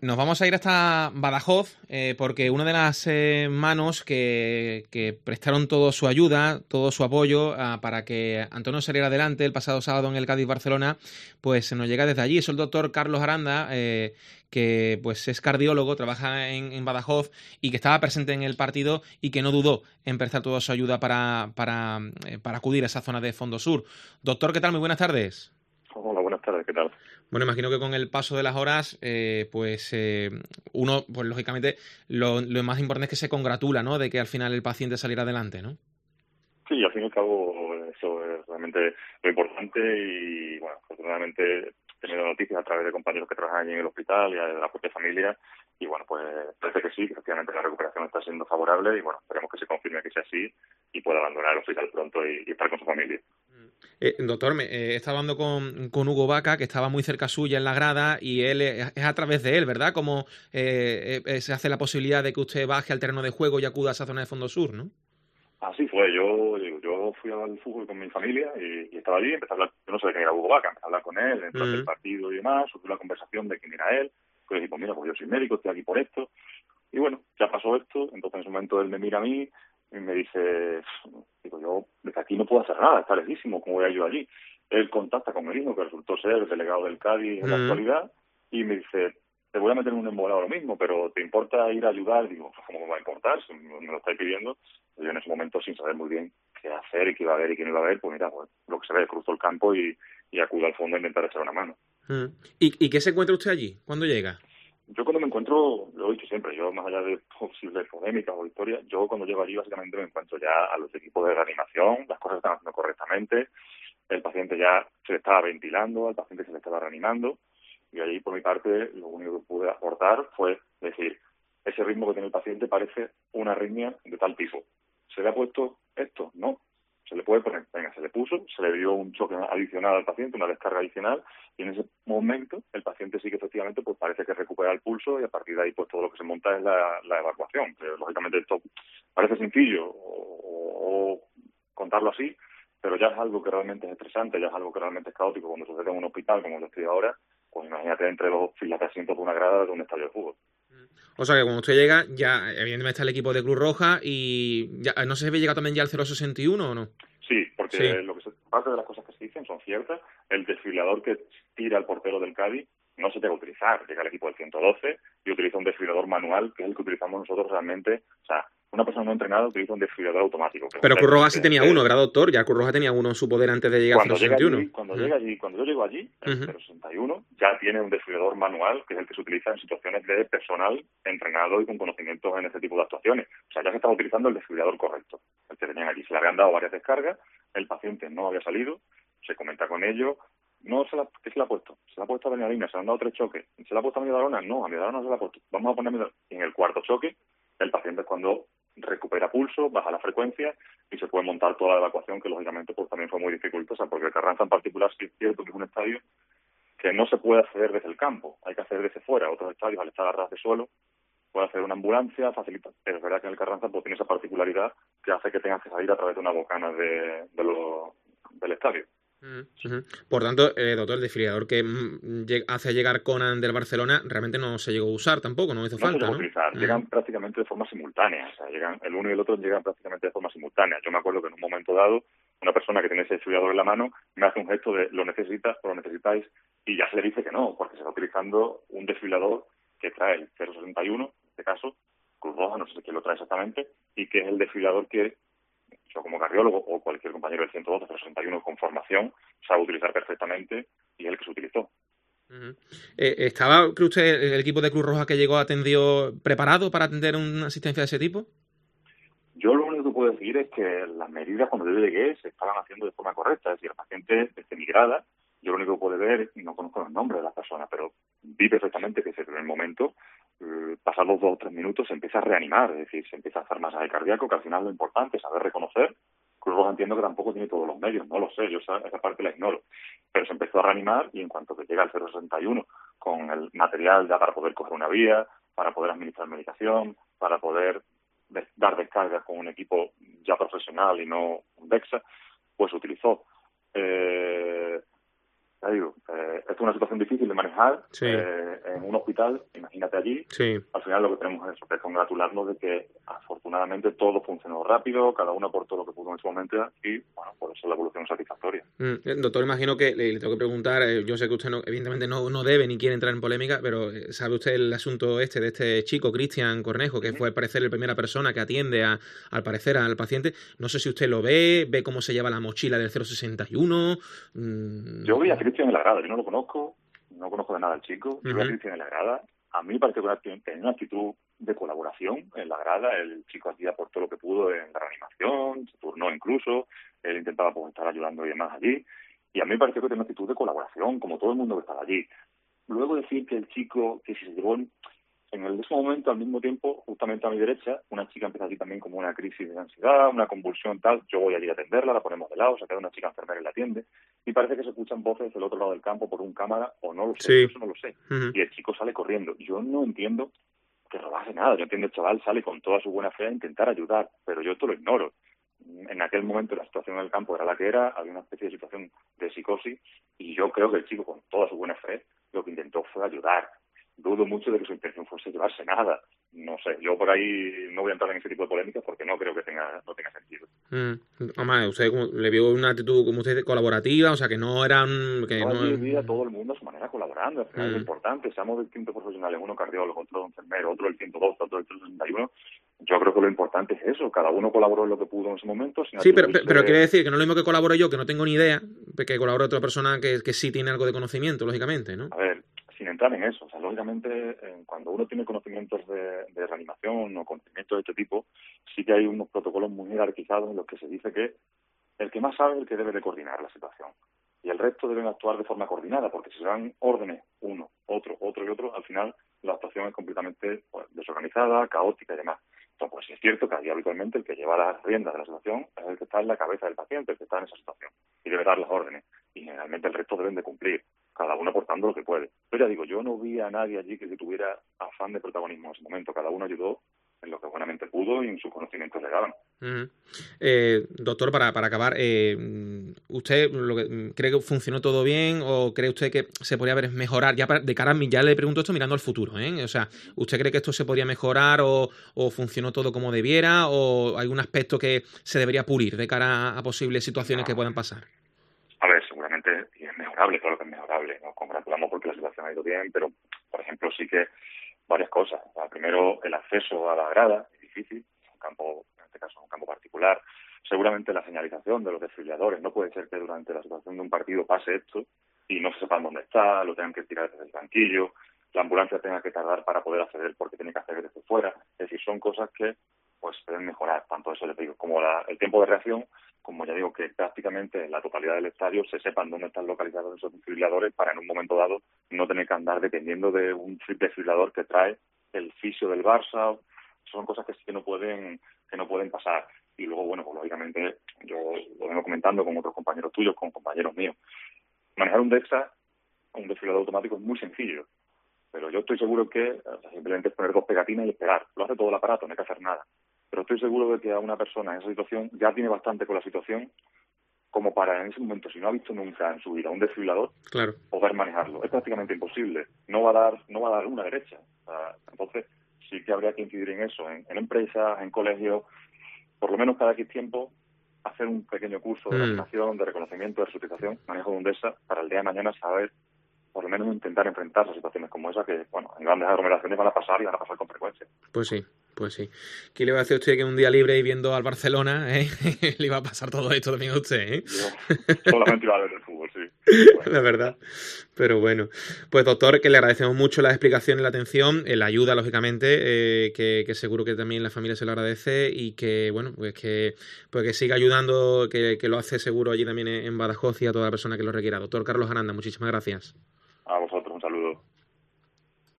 Nos vamos a ir hasta Badajoz porque una de las manos que prestaron toda su ayuda, todo su apoyo para que Antonio saliera adelante el pasado sábado en el Cádiz-Barcelona, pues se nos llega desde allí. Es el doctor Carlos Aranda, que pues es cardiólogo, trabaja en Badajoz y que estaba presente en el partido y que no dudó en prestar toda su ayuda para acudir a esa zona de Fondo Sur. Doctor, ¿qué tal? Muy buenas tardes. Hola, buenas tardes, ¿qué tal? Bueno, imagino que con el paso de las horas, uno, pues lógicamente, lo más importante es que se congratula, ¿no? De que al final el paciente saliera adelante, ¿no? Sí, al fin y al cabo eso es realmente lo importante y, bueno, afortunadamente he tenido noticias a través de compañeros que trabajan allí en el hospital y de la propia familia y, bueno, pues parece que sí, que efectivamente la recuperación está siendo favorable y, bueno, esperemos que se confirme que sea así y pueda abandonar el hospital pronto y estar con su familia. Doctor, he estado hablando con Hugo Vaca, que estaba muy cerca suya en la grada, y él es a través de él, ¿verdad? Como se hace la posibilidad de que usted baje al terreno de juego y acuda a esa zona de Fondo Sur, ¿no? Así fue, yo fui al fútbol con mi familia y estaba allí, empecé a hablar, yo no sabía quién era Hugo Vaca, empecé a hablar con él durante el partido y demás, surgió la conversación de quién era él, pues dije, pues mira, pues yo soy médico, estoy aquí por esto, y bueno, ya pasó esto, entonces en ese momento él me mira a mí y me dice, digo, yo desde aquí no puedo hacer nada, está lejísimo, ¿cómo voy a ir yo allí? Él contacta con el hijo, que resultó ser el delegado del Cádiz en la actualidad, y me dice, te voy a meter en un embolado ahora mismo, pero ¿te importa ir a ayudar? Digo, ¿cómo me va a importar? Si me lo estáis pidiendo. Yo en ese momento, sin saber muy bien qué hacer y qué iba a haber y qué no iba a haber, pues mira, pues, lo que se ve, cruzo el campo y acudo al fondo a intentar echar una mano. ¿Y qué se encuentra usted allí? ¿Cuándo llega? Yo cuando me encuentro, lo he dicho siempre, yo más allá de posibles polémicas o historias, yo cuando llego allí básicamente me encuentro ya a los equipos de reanimación, las cosas están haciendo correctamente, el paciente ya se le estaba ventilando, al paciente se le estaba reanimando, y allí por mi parte lo único que pude aportar fue decir, ese ritmo que tiene el paciente parece una arritmia de tal tipo. ¿Se le ha puesto esto? No. Se le puede poner, venga, se le puso, se le dio un choque adicional al paciente, una descarga adicional, y en ese momento el paciente sí que efectivamente pues parece que recupera el pulso y a partir de ahí pues todo lo que se monta es la evacuación. Pero, lógicamente esto parece sencillo o contarlo así, pero ya es algo que realmente es estresante, ya es algo que realmente es caótico cuando sucede en un hospital como yo estoy ahora, pues imagínate entre dos filas de asientos de una grada de un estadio de fútbol. O sea que cuando usted llega, ya evidentemente está el equipo de Cruz Roja y ya, no sé si había llegado también ya al 061 o no. Sí, porque Sí. parte de las cosas que se dicen son ciertas. El desfibrilador que tira el portero del Cádiz no se llega a utilizar. Llega el equipo del 112 y utiliza un desfibrilador manual, que es el que utilizamos nosotros realmente. O sea, una persona no entrenada utiliza un desfibrilador automático. Que es Pero un Cruz Roja técnico sí que es tenía uno, ¿verdad, doctor? Ya Cruz Roja tenía uno en su poder antes de llegar al cuando llega 061. allí, cuando yo llego allí, el 061 ya tiene un desfibrilador manual, que es el que se utiliza en situaciones de personal entrenado y con conocimientos en este tipo de actuaciones. O sea, ya se estaba utilizando el desfibrilador correcto. El que tenían allí. Se le habían dado varias descargas, el paciente no había salido, se comenta con ellos, ¿qué se le ha puesto? Se le ha puesto adrenalina, se le han dado 3 choques. ¿Se le ha puesto amiodarona? No, amiodarona no se le ha puesto. Vamos a poner amiodarona. Y en el cuarto choque, el paciente es cuando recupera pulso, baja la frecuencia y se puede montar toda la evacuación, que lógicamente pues también fue muy dificultosa, porque el Carranza en particular sí es cierto que es un estadio que no se puede acceder desde el campo, hay que acceder desde fuera. Otros estadios, al estar a ras de suelo, puede hacer una ambulancia, facilita, pero es verdad que en el Carranza pues tiene esa particularidad que hace que tengas que salir a través de una bocana del estadio. Por tanto, doctor, el desfibrilador que hace llegar Conan del Barcelona realmente no se llegó a usar tampoco, no hizo No se falta, llegó a ¿no? utilizar, llegan prácticamente de forma simultánea, o sea, el uno y el otro llegan prácticamente de forma simultánea. Yo me acuerdo que en un momento dado, una persona que tiene ese desfibrilador en la mano me hace un gesto de lo necesitas o lo necesitáis, y ya se le dice que no, porque se está utilizando un desfibrilador que trae el 061, en este caso, Cruz Roja, no sé quién lo trae exactamente, y que es el desfibrilador que yo como cardiólogo o cualquier compañero del 112, 061 con formación, sabe utilizar perfectamente y es el que se utilizó. ¿Estaba, cree usted, el equipo de Cruz Roja que llegó atendió preparado para atender una asistencia de ese tipo? Yo lo único que puedo decir es que las medidas cuando yo llegué se estaban haciendo de forma correcta. Es decir, el paciente desde mi grada, yo lo único que puedo ver, y no conozco los nombres de las personas, pero vi perfectamente que desde el primer momento, pasados 2 o 3 minutos, se empieza a reanimar. Es decir, se empieza a hacer masaje cardíaco, que al final lo importante es saber reconocer. Cruz Roja entiendo que tampoco tiene todos los medios, no lo sé, yo esa parte la ignoro. Pero se empezó a reanimar y en cuanto que llega el 061 con el material ya para poder coger una vía, para poder administrar medicación, para poder dar descargas con un equipo ya profesional y no un DEXA, pues se utilizó. ya digo, esto es una situación difícil de manejar Sí. En un hospital, imagínate allí. Sí. Al final lo que tenemos es eso, que es congratularnos de que afortunadamente todo funcionó rápido, cada uno aportó lo que pudo en su momento y, bueno, por eso la evolución es satisfactoria. Doctor, imagino que le tengo que preguntar, yo sé que usted evidentemente no debe ni quiere entrar en polémica, pero ¿sabe usted el asunto de este chico, Cristian Cornejo, que fue al parecer la primera persona que atiende al parecer al paciente? No sé si usted lo ve cómo se lleva la mochila del 061. Yo vi a Cristian en la grada, yo no lo conozco, no conozco de nada al chico, yo vi a Cristian en la grada. A mí me parece que tenía una actitud de colaboración en la grada. El chico aquí aportó lo que pudo en la reanimación, se turnó incluso, él intentaba pues, estar ayudando y demás allí. Y a mí me pareció que tenía una actitud de colaboración, como todo el mundo que estaba allí. Luego decir que el chico, que si se llevó en ese momento, al mismo tiempo, justamente a mi derecha, una chica empieza aquí también como una crisis de ansiedad, una convulsión tal, yo voy allí a atenderla, la ponemos de lado, se queda una chica enfermera y la atiende, y parece que se escuchan voces del otro lado del campo por un cámara, o no lo sé, Sí. eso no lo sé, y el chico sale corriendo. Yo no entiendo que robase nada, yo entiendo el chaval sale con toda su buena fe a intentar ayudar, pero yo esto lo ignoro. En aquel momento la situación en el campo era la que era, había una especie de situación de psicosis, y yo creo que el chico con toda su buena fe lo que intentó fue ayudar. Dudo mucho de que su intención fuese llevarse nada. No sé, yo por ahí no voy a entrar en ese tipo de polémicas porque no creo que no tenga sentido. Además, usted le vio una actitud, como usted dice, colaborativa, o sea, que no eran... Que no, no... allí vi a todo el mundo a su manera colaborando, al final es lo importante, seamos distintos profesionales, uno cardiólogo, otro enfermero, otro el 112, otro el 361. Yo creo que lo importante es eso, cada uno colaboró en lo que pudo en ese momento. Sí, pero quiere decir que no es lo mismo que colaboro yo, que no tengo ni idea, que colabore otra persona que sí tiene algo de conocimiento, lógicamente, ¿no? A ver, sin entrar en eso, o sea, lógicamente, cuando uno tiene conocimientos de reanimación o conocimientos de este tipo, sí que hay unos protocolos muy jerarquizados en los que se dice que el que más sabe es el que debe de coordinar la situación. Y el resto deben actuar de forma coordinada, porque si se dan órdenes uno, otro y otro, al final la actuación es completamente desorganizada, caótica y demás. Entonces, pues es cierto que ahí habitualmente el que lleva las riendas de la situación es el que está en la cabeza del paciente, el que está en esa situación, y debe dar las órdenes. Y generalmente el resto deben de cumplir, cada uno aportando lo que puede. Pero ya digo, yo no vi a nadie allí que tuviera afán de protagonismo en ese momento. Cada uno ayudó en lo que buenamente pudo y en sus conocimientos le daban. Doctor, para acabar, ¿usted cree que funcionó todo bien o cree usted que se podría mejorar? Ya ya le pregunto esto mirando al futuro, ¿eh? O sea, ¿usted cree que esto se podría mejorar o funcionó todo como debiera o hay algún aspecto que se debería pulir de cara a posibles situaciones que puedan pasar? A ver, seguramente y es mejorable, claro que es mejorable. Nos congratulamos porque la situación ha ido bien, pero, por ejemplo, sí que varias cosas. Primero, el acceso a la grada es difícil, es un campo, en este caso, un campo particular. Seguramente la señalización de los desfibriladores. No puede ser que durante la situación de un partido pase esto y no se sepan dónde está, lo tengan que tirar desde el banquillo, la ambulancia tenga que tardar para poder acceder porque tiene que acceder desde fuera. Es decir, son cosas que pues deben mejorar, tanto eso les digo, como el tiempo de reacción, como ya digo que prácticamente en la totalidad del estadio se sepan dónde están localizados esos desfibriladores para en un momento dado no tener que andar dependiendo de un desfibrilador que trae el fisio del Barça. Son cosas que sí que no pueden pasar. Y luego, bueno, pues lógicamente yo lo vengo comentando con otros compañeros tuyos, con compañeros míos. Manejar un DEXA, un desfibrilador automático, es muy sencillo. Pero yo estoy seguro que simplemente es poner dos pegatinas y esperar. Lo hace todo el aparato, no hay que hacer nada. Pero estoy seguro de que a una persona en esa situación ya tiene bastante con la situación como para en ese momento, si no ha visto nunca en su vida un desfibrilador, claro, poder manejarlo. Es prácticamente imposible. No va a dar una derecha. Entonces, sí que habría que incidir en eso, en empresas, en colegios, por lo menos cada X tiempo, hacer un pequeño curso de reanimación, de reconocimiento, de resucitación, manejo de un DEXA, para el día de mañana saber, por lo menos intentar enfrentarse a situaciones como esa que, bueno, en grandes aglomeraciones van a pasar y van a pasar con frecuencia. Pues sí. ¿Qué le va a hacer usted que un día libre y viendo al Barcelona le iba a pasar todo esto también a usted? Yo solamente iba a ver el fútbol, sí. La verdad. Pero bueno. Pues doctor, que le agradecemos mucho la explicación y la atención, la ayuda, lógicamente, que seguro que también la familia se lo agradece y que, bueno, pues que siga ayudando, que lo hace seguro allí también en Badajoz y a toda persona que lo requiera. Doctor Carlos Aranda, muchísimas gracias. A vosotros, un saludo.